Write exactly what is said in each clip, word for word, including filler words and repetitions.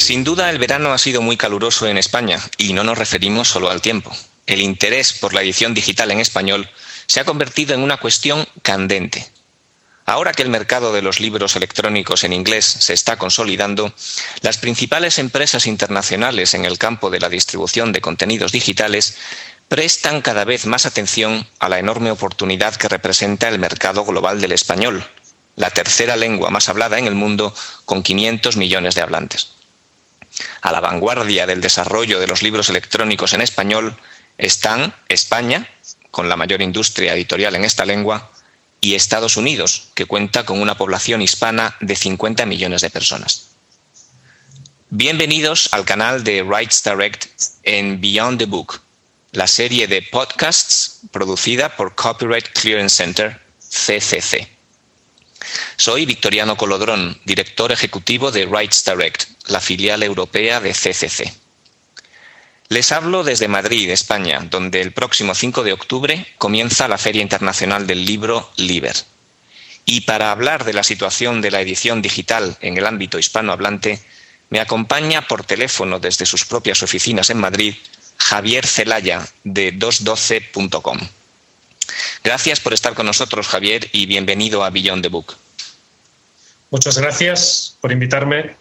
Sin duda, el verano ha sido muy caluroso en España y no nos referimos solo al tiempo. El interés por la edición digital en español se ha convertido en una cuestión candente. Ahora que el mercado de los libros electrónicos en inglés se está consolidando, las principales empresas internacionales en el campo de la distribución de contenidos digitales prestan cada vez más atención a la enorme oportunidad que representa el mercado global del español, la tercera lengua más hablada en el mundo con quinientos millones de hablantes. A la vanguardia del desarrollo de los libros electrónicos en español están España, con la mayor industria editorial en esta lengua, y Estados Unidos, que cuenta con una población hispana de cincuenta millones de personas. Bienvenidos al canal de Rights Direct en Beyond the Book, la serie de podcasts producida por Copyright Clearance Center, C C C. Soy Victoriano Colodrón, director ejecutivo de Rights Direct, la filial europea de C C C. Les hablo desde Madrid, España, donde el próximo cinco de octubre comienza la Feria Internacional del Libro Liber. Y para hablar de la situación de la edición digital en el ámbito hispanohablante, me acompaña por teléfono desde sus propias oficinas en Madrid Javier Celaya, de doscientos doce punto com. Gracias por estar con nosotros, Javier, y bienvenido a Beyond the Book. Muchas gracias por invitarme.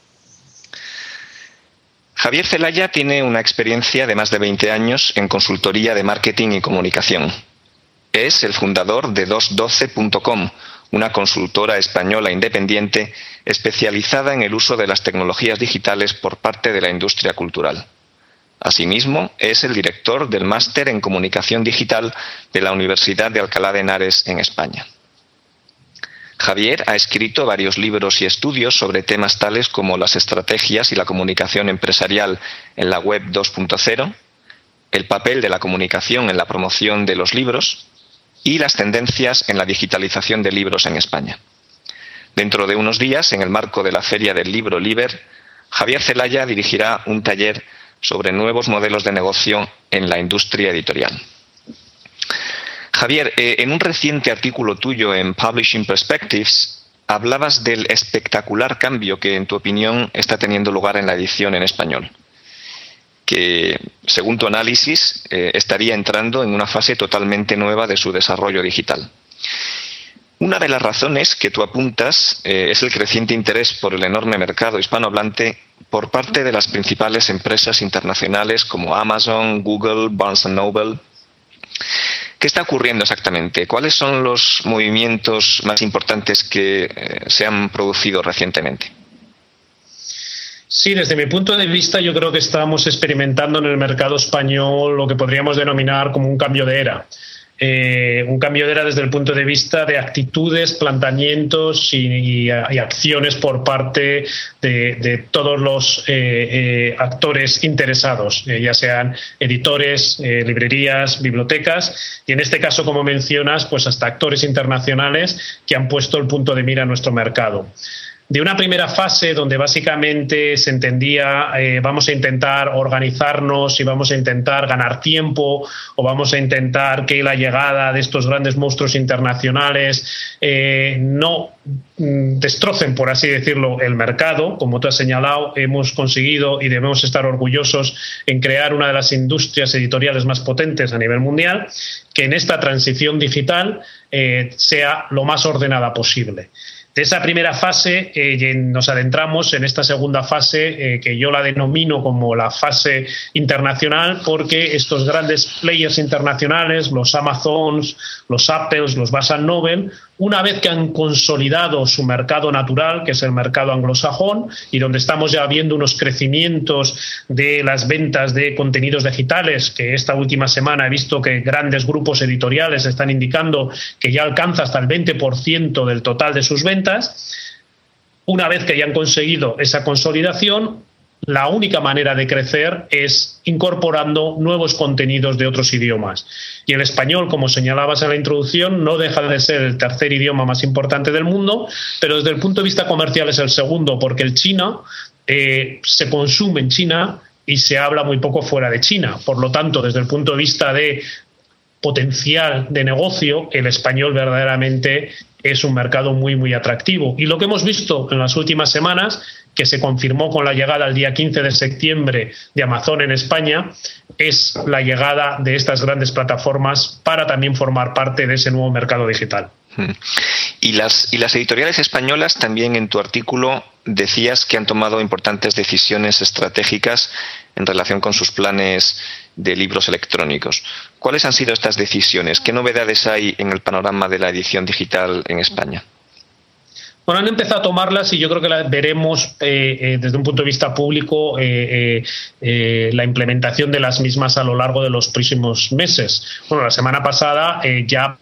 Javier Celaya tiene una experiencia de más de veinte años en consultoría de marketing y comunicación. Es el fundador de doscientos doce punto com, una consultora española independiente especializada en el uso de las tecnologías digitales por parte de la industria cultural. Asimismo, es el director del Máster en Comunicación Digital de la Universidad de Alcalá de Henares en España. Javier ha escrito varios libros y estudios sobre temas tales como las estrategias y la comunicación empresarial en la web dos punto cero, el papel de la comunicación en la promoción de los libros y las tendencias en la digitalización de libros en España. Dentro de unos días, en el marco de la Feria del Libro Liber, Javier Celaya dirigirá un taller sobre nuevos modelos de negocio en la industria editorial. Javier, eh, en un reciente artículo tuyo en Publishing Perspectives, hablabas del espectacular cambio que, en tu opinión, está teniendo lugar en la edición en español, que, según tu análisis, eh, estaría entrando en una fase totalmente nueva de su desarrollo digital. Una de las razones que tú apuntas eh, es el creciente interés por el enorme mercado hispanohablante por parte de las principales empresas internacionales como Amazon, Google, Barnes and Noble. ¿Qué está ocurriendo exactamente? ¿Cuáles son los movimientos más importantes que eh, se han producido recientemente? Sí, desde mi punto de vista yo creo que estamos experimentando en el mercado español lo que podríamos denominar como un cambio de era. Eh, un cambio de era desde el punto de vista de actitudes, planteamientos y, y, y acciones por parte de, de todos los eh, eh, actores interesados, eh, ya sean editores, eh, librerías, bibliotecas y en este caso, como mencionas, pues hasta actores internacionales que han puesto el punto de mira a nuestro mercado. De una primera fase donde básicamente se entendía eh, vamos a intentar organizarnos y vamos a intentar ganar tiempo o vamos a intentar que la llegada de estos grandes monstruos internacionales eh, no mm, destrocen, por así decirlo, el mercado. Como tú has señalado, hemos conseguido y debemos estar orgullosos en crear una de las industrias editoriales más potentes a nivel mundial, que en esta transición digital eh, sea lo más ordenada posible. De esa primera fase eh, nos adentramos en esta segunda fase eh, que yo la denomino como la fase internacional porque estos grandes players internacionales, los Amazons, los Apples, los Barnes and Noble, una vez que han consolidado su mercado natural, que es el mercado anglosajón, y donde estamos ya viendo unos crecimientos de las ventas de contenidos digitales, que esta última semana he visto que grandes grupos editoriales están indicando que ya alcanza hasta el veinte por ciento del total de sus ventas. Una vez que ya han conseguido esa consolidación, la única manera de crecer es incorporando nuevos contenidos de otros idiomas. Y el español, como señalabas en la introducción, no deja de ser el tercer idioma más importante del mundo, pero desde el punto de vista comercial es el segundo, porque el chino eh, se consume en China y se habla muy poco fuera de China. Por lo tanto, desde el punto de vista de potencial de negocio, el español verdaderamente es un mercado muy, muy atractivo. Y lo que hemos visto en las últimas semanas, que se confirmó con la llegada el día quince de septiembre de Amazon en España, es la llegada de estas grandes plataformas para también formar parte de ese nuevo mercado digital. Y las, y las editoriales españolas, también en tu artículo decías que han tomado importantes decisiones estratégicas en relación con sus planes de libros electrónicos. ¿Cuáles han sido estas decisiones? ¿Qué novedades hay en el panorama de la edición digital en España? Bueno, han empezado a tomarlas y yo creo que las veremos eh, eh, desde un punto de vista público eh, eh, eh, la implementación de las mismas a lo largo de los próximos meses. Bueno, la semana pasada eh, ya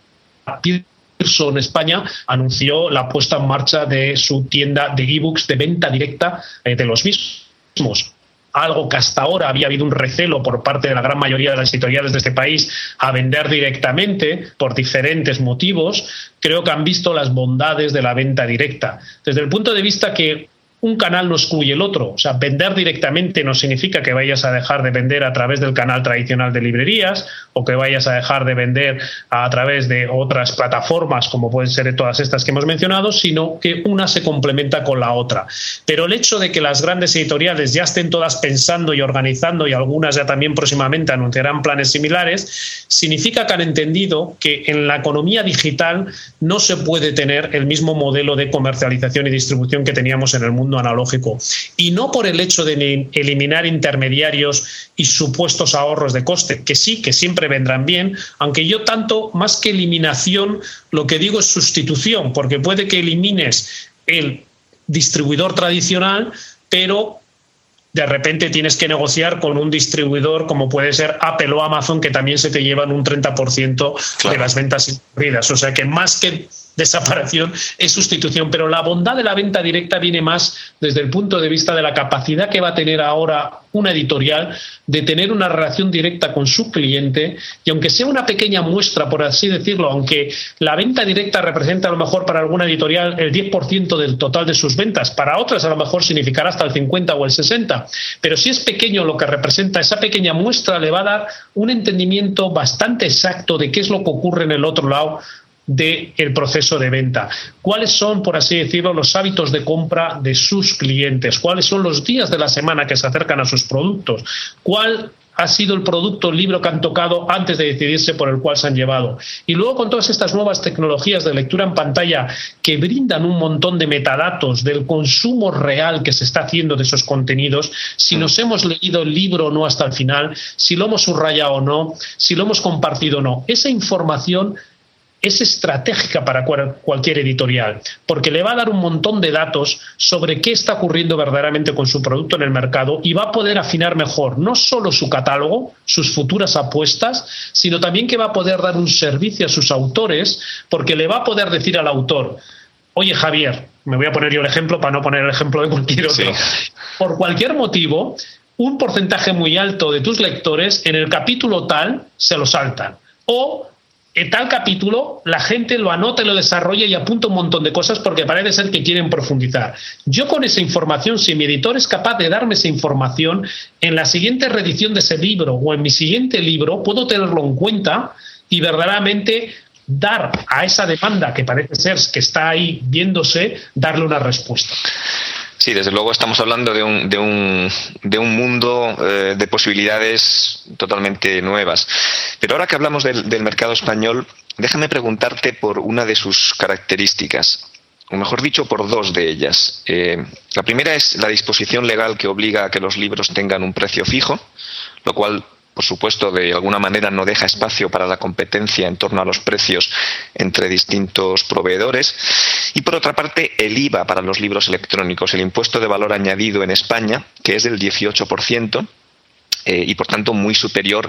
Pearson España anunció la puesta en marcha de su tienda de ebooks de venta directa eh, de los mismos. Algo que hasta ahora había habido un recelo por parte de la gran mayoría de las editoriales de este país a vender directamente por diferentes motivos, creo que han visto las bondades de la venta directa. Desde el punto de vista que un canal no excluye el otro. O sea, vender directamente no significa que vayas a dejar de vender a través del canal tradicional de librerías o que vayas a dejar de vender a través de otras plataformas, como pueden ser todas estas que hemos mencionado, sino que una se complementa con la otra. Pero el hecho de que las grandes editoriales ya estén todas pensando y organizando, y algunas ya también próximamente anunciarán planes similares, significa que han entendido que en la economía digital no se puede tener el mismo modelo de comercialización y distribución que teníamos en el mundo analógico, y no por el hecho de eliminar intermediarios y supuestos ahorros de coste, que sí, que siempre vendrán bien, aunque yo tanto, más que eliminación, lo que digo es sustitución, porque puede que elimines el distribuidor tradicional, pero de repente tienes que negociar con un distribuidor como puede ser Apple o Amazon, que también se te llevan un treinta por ciento claro. de las ventas incurridas. O sea que más que desaparición es sustitución, pero la bondad de la venta directa viene más desde el punto de vista de la capacidad que va a tener ahora una editorial de tener una relación directa con su cliente, y aunque sea una pequeña muestra, por así decirlo, aunque la venta directa representa a lo mejor para alguna editorial el diez por ciento del total de sus ventas, para otras a lo mejor significará hasta el cincuenta o el sesenta, pero si es pequeño lo que representa, esa pequeña muestra le va a dar un entendimiento bastante exacto de qué es lo que ocurre en el otro lado del proceso de venta. ¿Cuáles son, por así decirlo, los hábitos de compra de sus clientes? ¿Cuáles son los días de la semana que se acercan a sus productos? ¿Cuál ha sido el producto, el libro que han tocado antes de decidirse por el cual se han llevado? Y luego, con todas estas nuevas tecnologías de lectura en pantalla que brindan un montón de metadatos del consumo real que se está haciendo de esos contenidos, si nos hemos leído el libro o no hasta el final, si lo hemos subrayado o no, si lo hemos compartido o no, esa información es estratégica para cualquier editorial, porque le va a dar un montón de datos sobre qué está ocurriendo verdaderamente con su producto en el mercado, y va a poder afinar mejor no solo su catálogo, sus futuras apuestas, sino también que va a poder dar un servicio a sus autores, porque le va a poder decir al autor: oye, Javier, me voy a poner yo el ejemplo para no poner el ejemplo de cualquier otro, sí. Por cualquier motivo, un porcentaje muy alto de tus lectores en el capítulo tal se lo saltan, o en tal capítulo la gente lo anota y lo desarrolla y apunta un montón de cosas porque parece ser que quieren profundizar. Yo con esa información, si mi editor es capaz de darme esa información, en la siguiente reedición de ese libro o en mi siguiente libro puedo tenerlo en cuenta y verdaderamente dar a esa demanda que parece ser que está ahí viéndose, darle una respuesta. Sí, desde luego estamos hablando de un, de un, de un mundo eh, de posibilidades totalmente nuevas. Pero ahora que hablamos del, del mercado español, déjame preguntarte por una de sus características, o mejor dicho, por dos de ellas. Eh, la primera es la disposición legal que obliga a que los libros tengan un precio fijo, lo cual, por supuesto, de alguna manera no deja espacio para la competencia en torno a los precios entre distintos proveedores. Y por otra parte, el I V A para los libros electrónicos, el impuesto de valor añadido en España, que es del dieciocho por ciento eh, y por tanto muy superior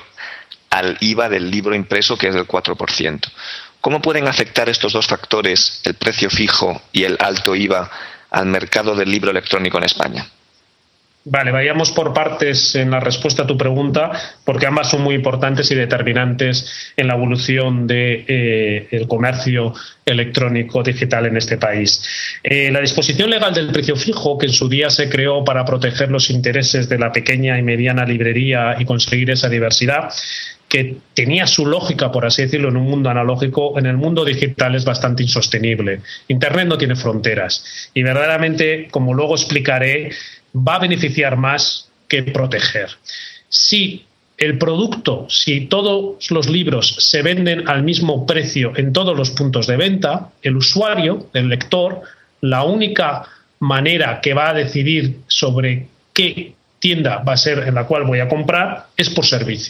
al I V A del libro impreso, que es del cuatro por ciento. ¿Cómo pueden afectar estos dos factores, el precio fijo y el alto I V A, al mercado del libro electrónico en España? Vale, vayamos por partes en la respuesta a tu pregunta, porque ambas son muy importantes y determinantes en la evolución del de, eh, comercio electrónico digital en este país. Eh, la disposición legal del precio fijo, que en su día se creó para proteger los intereses de la pequeña y mediana librería y conseguir esa diversidad, que tenía su lógica, por así decirlo, en un mundo analógico, en el mundo digital es bastante insostenible. Internet no tiene fronteras y verdaderamente, como luego explicaré, va a beneficiar más que proteger. Si el producto, si todos los libros se venden al mismo precio en todos los puntos de venta, el usuario, el lector, la única manera que va a decidir sobre qué tienda va a ser en la cual voy a comprar es por servicio.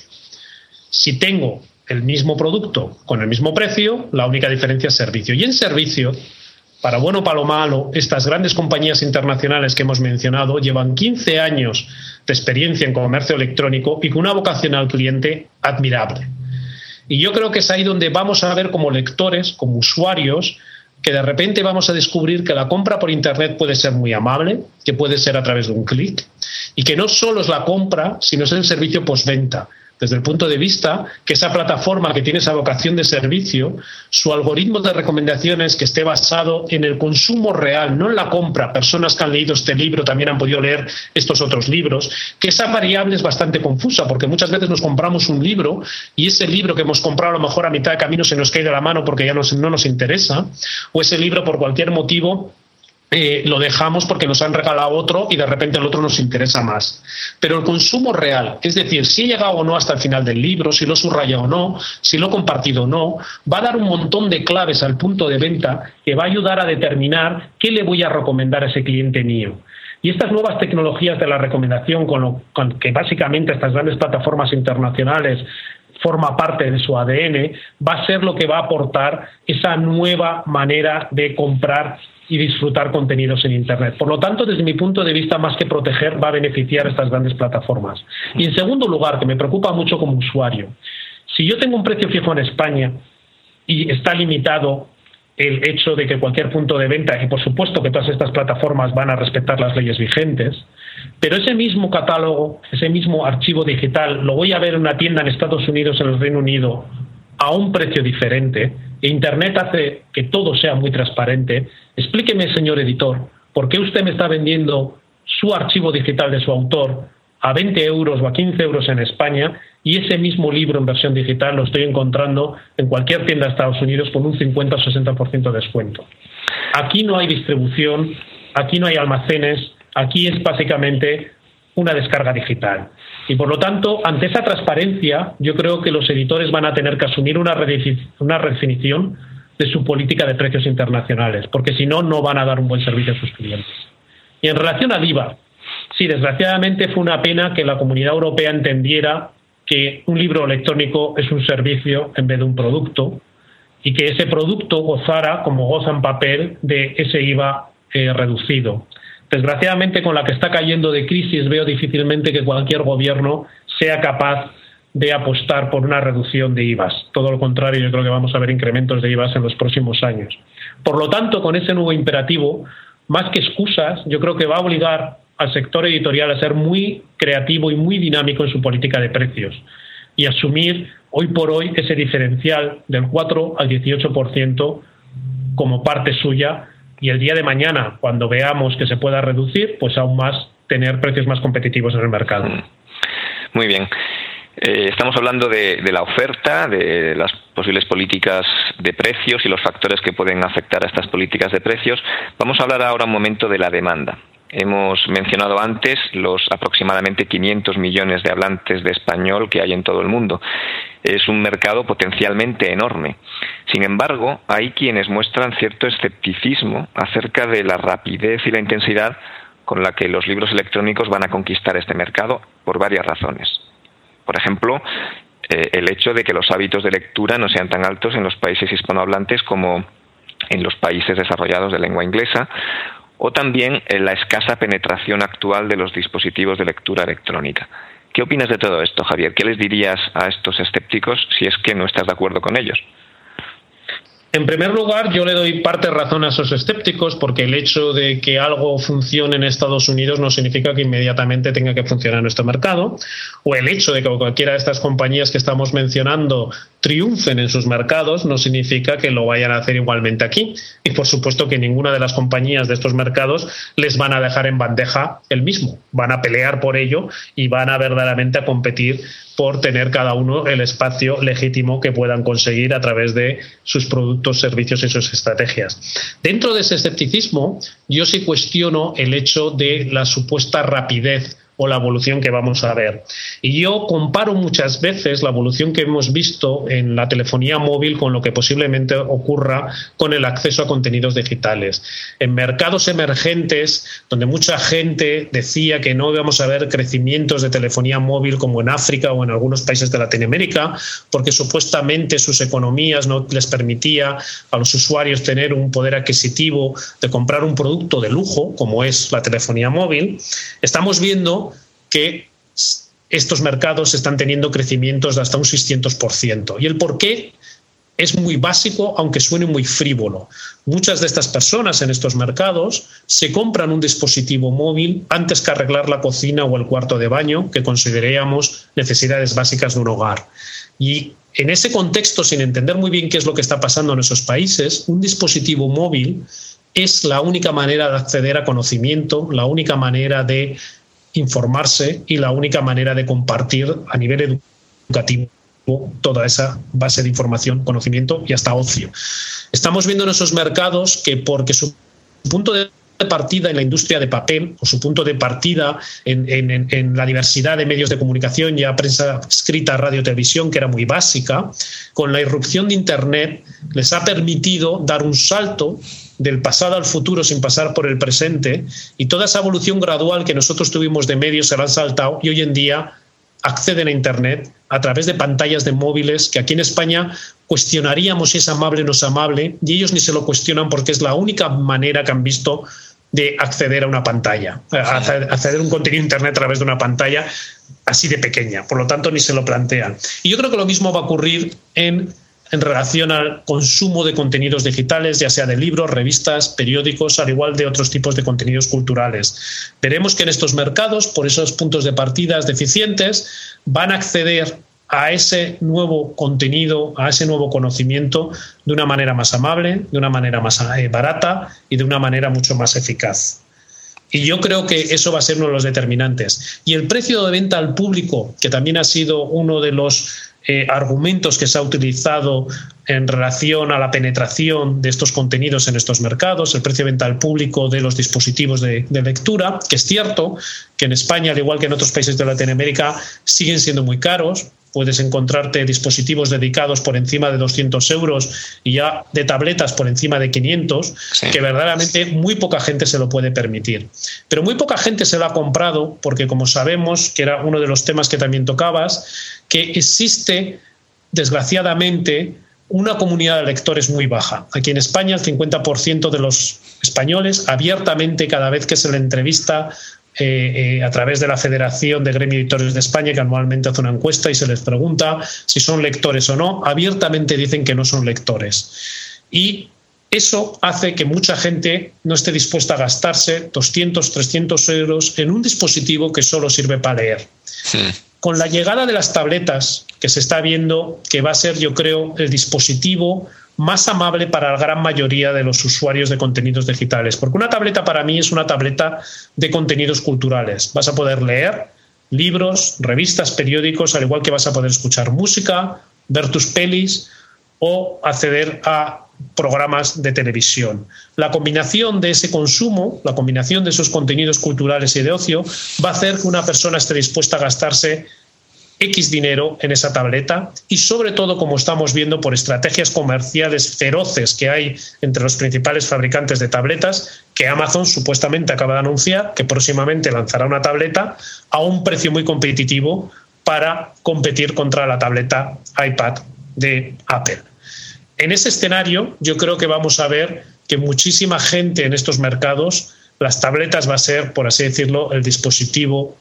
Si tengo el mismo producto con el mismo precio, la única diferencia es servicio. Y en servicio, para bueno o para lo malo, estas grandes compañías internacionales que hemos mencionado llevan quince años de experiencia en comercio electrónico y con una vocación al cliente admirable. Y yo creo que es ahí donde vamos a ver como lectores, como usuarios, que de repente vamos a descubrir que la compra por Internet puede ser muy amable, que puede ser a través de un clic, y que no solo es la compra, sino es el servicio postventa. Desde el punto de vista que esa plataforma que tiene esa vocación de servicio, su algoritmo de recomendaciones que esté basado en el consumo real, no en la compra. Personas que han leído este libro también han podido leer estos otros libros, que esa variable es bastante confusa, porque muchas veces nos compramos un libro y ese libro que hemos comprado a lo mejor a mitad de camino se nos cae de la mano porque ya no, no nos interesa, o ese libro por cualquier motivo Eh, lo dejamos porque nos han regalado otro y de repente el otro nos interesa más. Pero el consumo real, es decir, si he llegado o no hasta el final del libro, si lo he subrayado o no, si lo he compartido o no, va a dar un montón de claves al punto de venta que va a ayudar a determinar qué le voy a recomendar a ese cliente mío. Y estas nuevas tecnologías de la recomendación, con lo con que básicamente estas grandes plataformas internacionales forma parte de su A D N, va a ser lo que va a aportar esa nueva manera de comprar y disfrutar contenidos en Internet. Por lo tanto, desde mi punto de vista, más que proteger, va a beneficiar a estas grandes plataformas. Y en segundo lugar, que me preocupa mucho como usuario, si yo tengo un precio fijo en España y está limitado el hecho de que cualquier punto de venta, y por supuesto que todas estas plataformas van a respetar las leyes vigentes, pero ese mismo catálogo, ese mismo archivo digital, lo voy a ver en una tienda en Estados Unidos, en el Reino Unido, a un precio diferente, e Internet hace que todo sea muy transparente. Explíqueme, señor editor, ¿por qué usted me está vendiendo su archivo digital de su autor a veinte euros o a quince euros en España y ese mismo libro en versión digital lo estoy encontrando en cualquier tienda de Estados Unidos con un cincuenta o sesenta por ciento de descuento? Aquí no hay distribución, aquí no hay almacenes, aquí es básicamente una descarga digital. Y por lo tanto, ante esa transparencia, yo creo que los editores van a tener que asumir una redefinición de su política de precios internacionales, porque si no, no van a dar un buen servicio a sus clientes. Y en relación al I V A, sí, desgraciadamente fue una pena que la Comunidad Europea entendiera que un libro electrónico es un servicio en vez de un producto y que ese producto gozara, como goza en papel, de ese I V A eh, reducido. Desgraciadamente, con la que está cayendo de crisis, veo difícilmente que cualquier gobierno sea capaz de apostar por una reducción de I V As. Todo lo contrario, yo creo que vamos a ver incrementos de I V As en los próximos años. Por lo tanto, con ese nuevo imperativo, más que excusas, yo creo que va a obligar al sector editorial a ser muy creativo y muy dinámico en su política de precios y asumir hoy por hoy ese diferencial del cuatro al dieciocho por ciento como parte suya, y el día de mañana, cuando veamos que se pueda reducir, pues aún más tener precios más competitivos en el mercado. Muy bien. Eh, estamos hablando de, de la oferta, de las posibles políticas de precios y los factores que pueden afectar a estas políticas de precios. Vamos a hablar ahora un momento de la demanda. Hemos mencionado antes los aproximadamente quinientos millones de hablantes de español que hay en todo el mundo. Es un mercado potencialmente enorme. Sin embargo, hay quienes muestran cierto escepticismo acerca de la rapidez y la intensidad con la que los libros electrónicos van a conquistar este mercado por varias razones. Por ejemplo, eh, el hecho de que los hábitos de lectura no sean tan altos en los países hispanohablantes como en los países desarrollados de lengua inglesa, o también en la escasa penetración actual de los dispositivos de lectura electrónica. ¿Qué opinas de todo esto, Javier? ¿Qué les dirías a estos escépticos si es que no estás de acuerdo con ellos? En primer lugar, yo le doy parte de razón a esos escépticos, porque el hecho de que algo funcione en Estados Unidos no significa que inmediatamente tenga que funcionar en nuestro mercado, o el hecho de que cualquiera de estas compañías que estamos mencionando triunfen en sus mercados no significa que lo vayan a hacer igualmente aquí. Y por supuesto que ninguna de las compañías de estos mercados les van a dejar en bandeja el mismo. Van a pelear por ello y van a verdaderamente a competir por tener cada uno el espacio legítimo que puedan conseguir a través de sus productos, servicios y sus estrategias. Dentro de ese escepticismo, yo sí cuestiono el hecho de la supuesta rapidez o la evolución que vamos a ver. Y yo comparo muchas veces la evolución que hemos visto en la telefonía móvil con lo que posiblemente ocurra con el acceso a contenidos digitales. En mercados emergentes, donde mucha gente decía que no íbamos a ver crecimientos de telefonía móvil como en África o en algunos países de Latinoamérica, porque supuestamente sus economías no les permitía a los usuarios tener un poder adquisitivo de comprar un producto de lujo, como es la telefonía móvil, estamos viendo que estos mercados están teniendo crecimientos de hasta un seiscientos por ciento. Y el porqué es muy básico, aunque suene muy frívolo. Muchas de estas personas en estos mercados se compran un dispositivo móvil antes que arreglar la cocina o el cuarto de baño, que consideraríamos necesidades básicas de un hogar. Y en ese contexto, sin entender muy bien qué es lo que está pasando en esos países, un dispositivo móvil es la única manera de acceder a conocimiento, la única manera de informarse y la única manera de compartir a nivel educativo toda esa base de información, conocimiento y hasta ocio. Estamos viendo en esos mercados que porque su punto de partida en la industria de papel o su punto de partida en, en, en la diversidad de medios de comunicación, ya prensa escrita, radio, televisión, que era muy básica, con la irrupción de Internet les ha permitido dar un salto del pasado al futuro sin pasar por el presente, y toda esa evolución gradual que nosotros tuvimos de medios se la han saltado y hoy en día acceden a Internet a través de pantallas de móviles que aquí en España cuestionaríamos si es amable o no es amable, y ellos ni se lo cuestionan porque es la única manera que han visto de acceder a una pantalla, a acceder a un contenido de Internet a través de una pantalla así de pequeña. Por lo tanto, ni se lo plantean. Y yo creo que lo mismo va a ocurrir en en relación al consumo de contenidos digitales, ya sea de libros, revistas, periódicos, al igual de otros tipos de contenidos culturales. Veremos que en estos mercados, por esos puntos de partida deficientes, van a acceder a ese nuevo contenido, a ese nuevo conocimiento de una manera más amable, de una manera más barata y de una manera mucho más eficaz. Y yo creo que eso va a ser uno de los determinantes. Y el precio de venta al público, que también ha sido uno de los Eh, argumentos que se ha utilizado en relación a la penetración de estos contenidos en estos mercados, el precio de venta al público de los dispositivos de, de lectura, que es cierto que en España, al igual que en otros países de Latinoamérica, siguen siendo muy caros. Puedes encontrarte dispositivos dedicados por encima de doscientos euros y ya de tabletas por encima de quinientos, sí, que verdaderamente muy poca gente se lo puede permitir. Pero muy poca gente se lo ha comprado porque, como sabemos, que era uno de los temas que también tocabas, que existe, desgraciadamente, una comunidad de lectores muy baja. Aquí en España, el cincuenta por ciento de los españoles, abiertamente, cada vez que se le entrevista Eh, eh, a través de la Federación de Gremio Editores de España, que anualmente hace una encuesta y se les pregunta si son lectores o no, abiertamente dicen que no son lectores. Y eso hace que mucha gente no esté dispuesta a gastarse doscientos, trescientos euros en un dispositivo que solo sirve para leer. Sí. Con la llegada de las tabletas, que se está viendo que va a ser, yo creo, el dispositivo más amable para la gran mayoría de los usuarios de contenidos digitales. Porque una tableta para mí es una tableta de contenidos culturales. Vas a poder leer libros, revistas, periódicos, al igual que vas a poder escuchar música, ver tus pelis o acceder a programas de televisión. La combinación de ese consumo, la combinación de esos contenidos culturales y de ocio, va a hacer que una persona esté dispuesta a gastarse X dinero en esa tableta y, sobre todo, como estamos viendo por estrategias comerciales feroces que hay entre los principales fabricantes de tabletas, que Amazon supuestamente acaba de anunciar que próximamente lanzará una tableta a un precio muy competitivo para competir contra la tableta iPad de Apple. En ese escenario, yo creo que vamos a ver que muchísima gente en estos mercados, las tabletas va a ser, por así decirlo, el dispositivo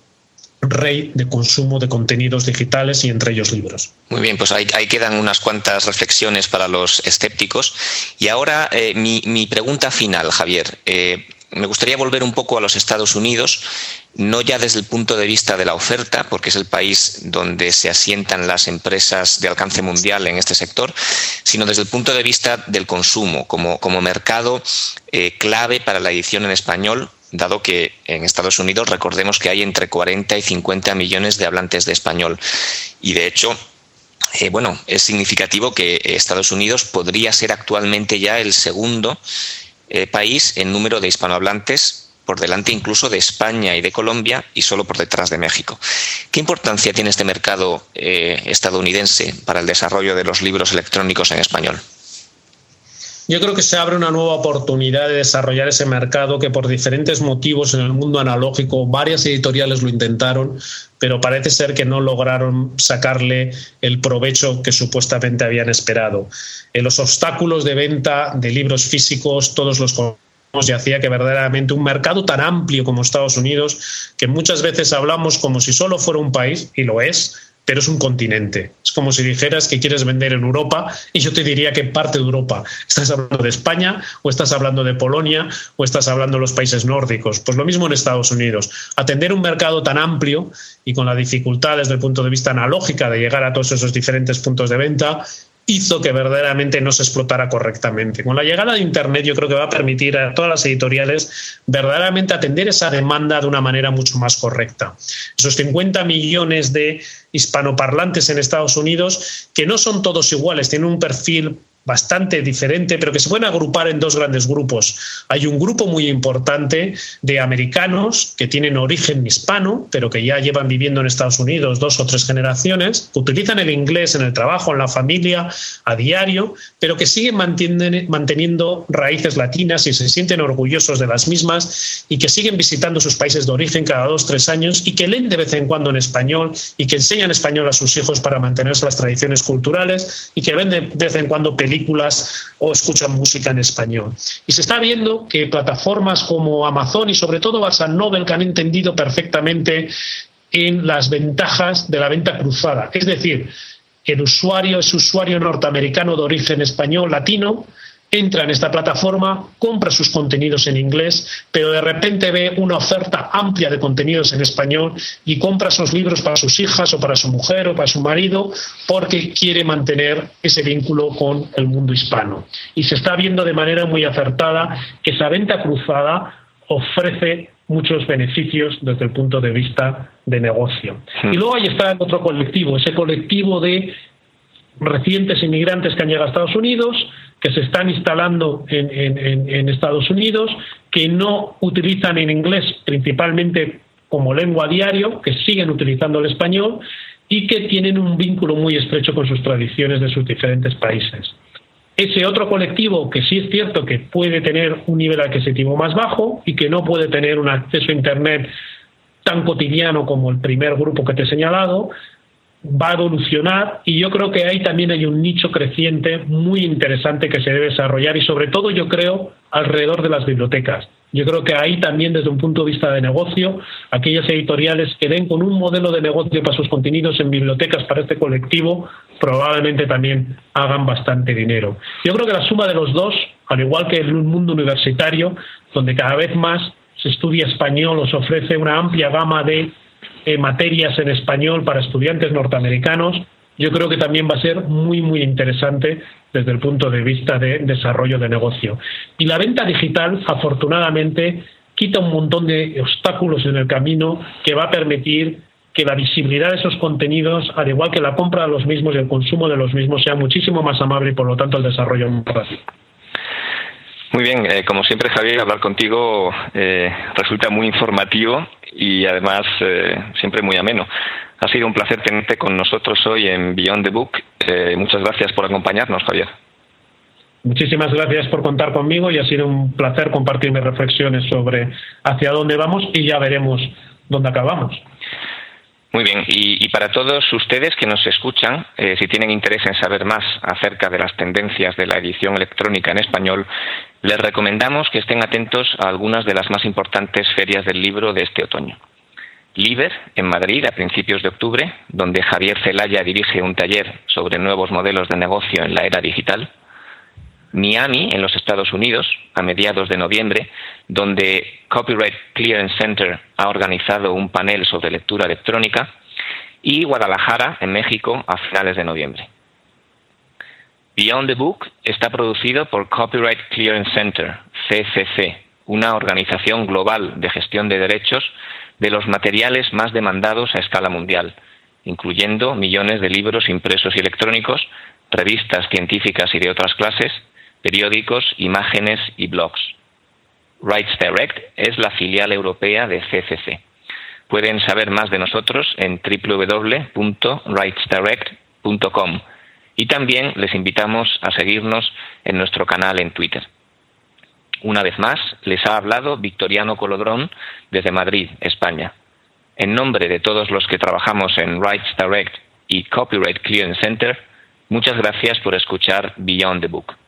rey de consumo de contenidos digitales y entre ellos libros. Muy bien, pues ahí, ahí quedan unas cuantas reflexiones para los escépticos. Y ahora eh, mi, mi pregunta final, Javier. Eh, me gustaría volver un poco a los Estados Unidos, no ya desde el punto de vista de la oferta, porque es el país donde se asientan las empresas de alcance mundial en este sector, sino desde el punto de vista del consumo, como, como mercado eh, clave para la edición en español, dado que en Estados Unidos recordemos que hay entre cuarenta y cincuenta millones de hablantes de español. Y de hecho, eh, bueno, es significativo que Estados Unidos podría ser actualmente ya el segundo eh, país en número de hispanohablantes, por delante incluso de España y de Colombia, y solo por detrás de México. ¿Qué importancia tiene este mercado eh, estadounidense para el desarrollo de los libros electrónicos en español? Yo creo que se abre una nueva oportunidad de desarrollar ese mercado que por diferentes motivos en el mundo analógico varias editoriales lo intentaron, pero parece ser que no lograron sacarle el provecho que supuestamente habían esperado. Eh, los obstáculos de venta de libros físicos todos los conocemos y hacía que verdaderamente un mercado tan amplio como Estados Unidos, que muchas veces hablamos como si solo fuera un país, y lo es, pero es un continente. Es como si dijeras que quieres vender en Europa y yo te diría que parte de Europa. ¿Estás hablando de España o estás hablando de Polonia o estás hablando de los países nórdicos? Pues lo mismo en Estados Unidos. Atender un mercado tan amplio y con la dificultad desde el punto de vista analógica de llegar a todos esos diferentes puntos de venta hizo que verdaderamente no se explotara correctamente. Con la llegada de Internet yo creo que va a permitir a todas las editoriales verdaderamente atender esa demanda de una manera mucho más correcta. Esos cincuenta millones de hispanoparlantes en Estados Unidos, que no son todos iguales, tienen un perfil bastante diferente, pero que se pueden agrupar en dos grandes grupos. Hay un grupo muy importante de americanos que tienen origen hispano, pero que ya llevan viviendo en Estados Unidos dos o tres generaciones, que utilizan el inglés en el trabajo, en la familia, a diario, pero que siguen manteniendo raíces latinas y se sienten orgullosos de las mismas y que siguen visitando sus países de origen cada dos o tres años y que leen de vez en cuando en español y que enseñan español a sus hijos para mantenerse las tradiciones culturales y que ven de vez en cuando películas películas o escuchan música en español. Y se está viendo que plataformas como Amazon y sobre todo Barnes and Noble, que han entendido perfectamente en las ventajas de la venta cruzada. Es decir, el usuario es usuario norteamericano de origen español latino, entra en esta plataforma, compra sus contenidos en inglés, pero de repente ve una oferta amplia de contenidos en español y compra esos libros para sus hijas o para su mujer o para su marido porque quiere mantener ese vínculo con el mundo hispano. Y se está viendo de manera muy acertada que esa venta cruzada ofrece muchos beneficios desde el punto de vista de negocio. Sí. Y luego ahí está el otro colectivo, ese colectivo de recientes inmigrantes que han llegado a Estados Unidos, que se están instalando en, en, en Estados Unidos, que no utilizan en inglés principalmente como lengua diario, que siguen utilizando el español y que tienen un vínculo muy estrecho con sus tradiciones de sus diferentes países. Ese otro colectivo que sí es cierto que puede tener un nivel adquisitivo más bajo y que no puede tener un acceso a Internet tan cotidiano como el primer grupo que te he señalado, va a evolucionar y yo creo que ahí también hay un nicho creciente muy interesante que se debe desarrollar y sobre todo yo creo alrededor de las bibliotecas. Yo creo que ahí también desde un punto de vista de negocio, aquellas editoriales que den con un modelo de negocio para sus contenidos en bibliotecas para este colectivo probablemente también hagan bastante dinero. Yo creo que la suma de los dos, al igual que en un mundo universitario donde cada vez más se estudia español o se ofrece una amplia gama de Eh, materias en español para estudiantes norteamericanos, yo creo que también va a ser muy, muy interesante desde el punto de vista de desarrollo de negocio. Y la venta digital, afortunadamente, quita un montón de obstáculos en el camino que va a permitir que la visibilidad de esos contenidos, al igual que la compra de los mismos y el consumo de los mismos, sea muchísimo más amable y, por lo tanto, el desarrollo más rápido. Muy bien, eh, como siempre, Javier, hablar contigo eh, resulta muy informativo y además eh, siempre muy ameno. Ha sido un placer tenerte con nosotros hoy en Beyond the Book. Eh, muchas gracias por acompañarnos, Javier. Muchísimas gracias por contar conmigo y ha sido un placer compartir mis reflexiones sobre hacia dónde vamos y ya veremos dónde acabamos. Muy bien, y, y para todos ustedes que nos escuchan, eh, si tienen interés en saber más acerca de las tendencias de la edición electrónica en español, les recomendamos que estén atentos a algunas de las más importantes ferias del libro de este otoño. Liber, en Madrid, a principios de octubre, donde Javier Celaya dirige un taller sobre nuevos modelos de negocio en la era digital. Miami, en los Estados Unidos, a mediados de noviembre, donde Copyright Clearance Center ha organizado un panel sobre lectura electrónica, y Guadalajara, en México, a finales de noviembre. Beyond the Book está producido por Copyright Clearance Center, C C C, una organización global de gestión de derechos de los materiales más demandados a escala mundial, incluyendo millones de libros impresos y electrónicos, revistas científicas y de otras clases, periódicos, imágenes y blogs. Rights Direct es la filial europea de C C C. Pueden saber más de nosotros en doble u doble u doble u punto rights direct punto com y también les invitamos a seguirnos en nuestro canal en Twitter. Una vez más, les ha hablado Victoriano Colodrón desde Madrid, España. En nombre de todos los que trabajamos en Rights Direct y Copyright Clearance Center, muchas gracias por escuchar Beyond the Book.